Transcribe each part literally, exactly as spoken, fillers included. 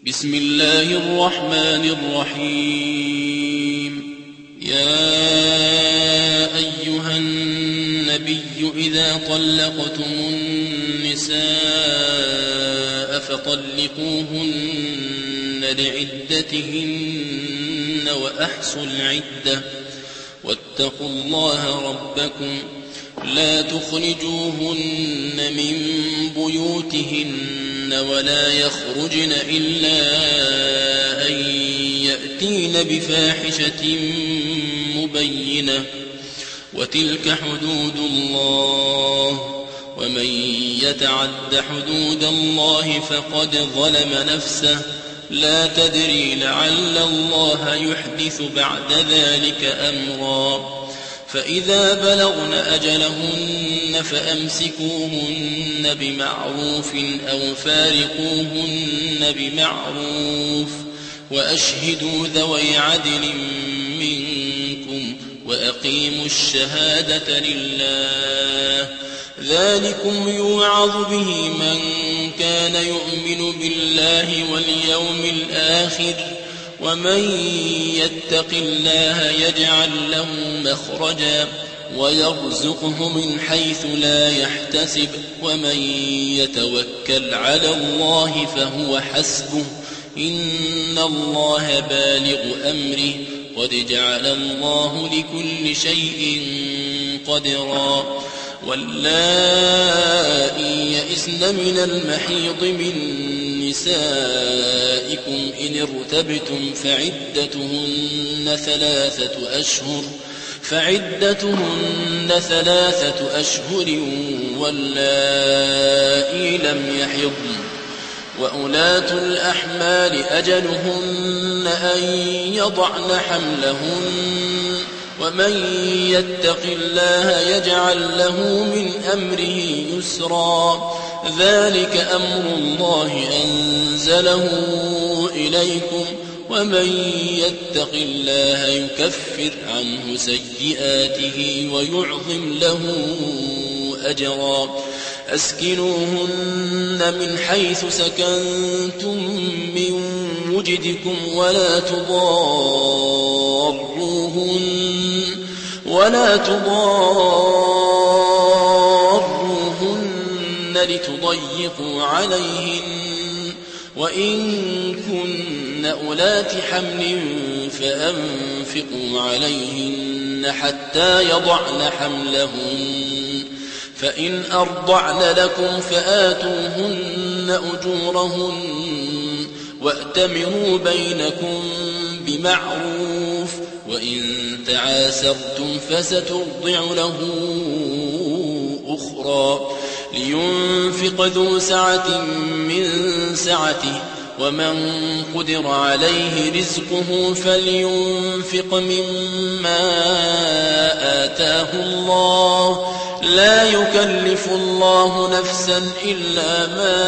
بسم الله الرحمن الرحيم. يا أيها النبي إذا طلقتم النساء فطلقوهن لعدتهن وأحصوا العدة واتقوا الله ربكم لا تخرجوهن من بيوتهن ولا يخرجن إلا أن يأتين بفاحشة مبينة وتلك حدود الله ومن يتعد حدود الله فقد ظلم نفسه لا تدري لعل الله يحدث بعد ذلك أمرا. فإذا بلغن أجلهن فأمسكوهن بمعروف أو فارقوهن بمعروف وأشهدوا ذوي عدل منكم وأقيموا الشهادة لله ذلكم يوعظ به من كان يؤمن بالله واليوم الآخر ومن يتق الله يجعل له مخرجا ويرزقه من حيث لا يحتسب ومن يتوكل على الله فهو حسبه إن الله بالغ أمره قد جعل الله لكل شيء قدرا. واللائي يئسن من المحيض من نسائكم إن ارتبتم فعدتهن ثلاثة أشهر فعدتهن ثلاثة أشهر واللائي لم يحضن وأولاة الأحمال أجلهن أن يضعن حملهن ومن يتق الله يجعل له من أمره يسرا ذلك أمر الله أنزله إليكم ومن يتق الله يكفر عنه سيئاته ويعظم له أجرا. أسكنوهن من حيث سكنتم من وجدكم ولا تضاروهن ولا تضاروهن لتضيقوا عليهن وإن كن أولات حمل فأنفقوا عليهن حتى يضعن حملهن فإن أرضعن لكم فآتوهن أجورهن وأتمروا بينكم بمعروف وإن تعاسرتم فسترضع له أخرى لينفق ذو سعة من سعته ومن قدر عليه رزقه فلينفق مما آتاه الله لا يكلف الله نفسا إلا ما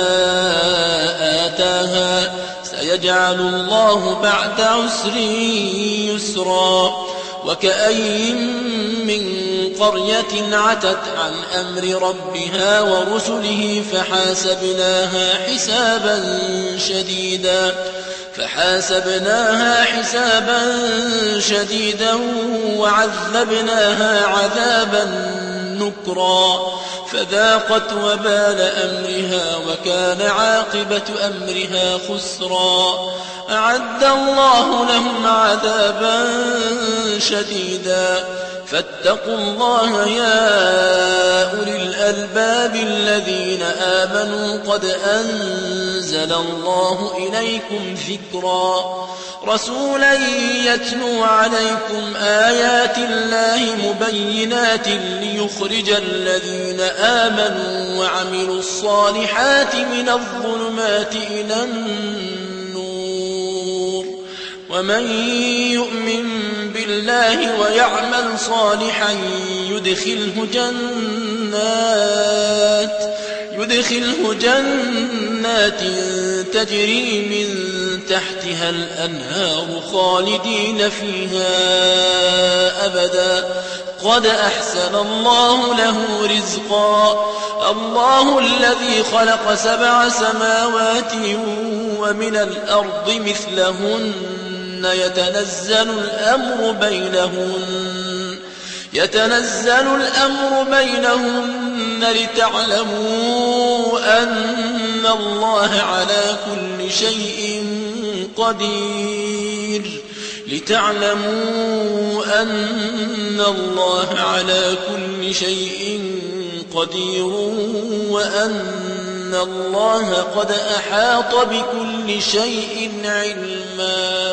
آتاها سيجعل الله بعد عسر يسرا. وكأي من قرية عتت عن أمر ربها ورسله فحاسبناها حسابا شديدا فحاسبناها حسابا شديدا وعذبناها عذابا نكرا فذاقت وبال أمرها وكان عاقبة أمرها خسرا. أعد الله لهم عذابا شديدا فاتقوا الله يا أولي الألباب الذين آمنوا قد أنزل الله إليكم ذكرا رسولا يتلو عليكم آيات الله مبينات ليخرج الذين آمنوا وعملوا الصالحات من الظلمات إلى النور ومن يؤمن بالله ويعمل صالحا يدخله جنات يدخله جنات تجري من تحتها الأنهار خالدين فيها أبدا قد أحسن الله له رزقا الله الذي خلق سبع سماوات ومن الأرض مثلهن يتنزل الأمر بينهن يتنزل الأمر بينهن لتعلموا أن الله على كل شيء قدير لتعلموا أن الله على كل شيء قدير وأن الله قد أحاط بكل شيء علما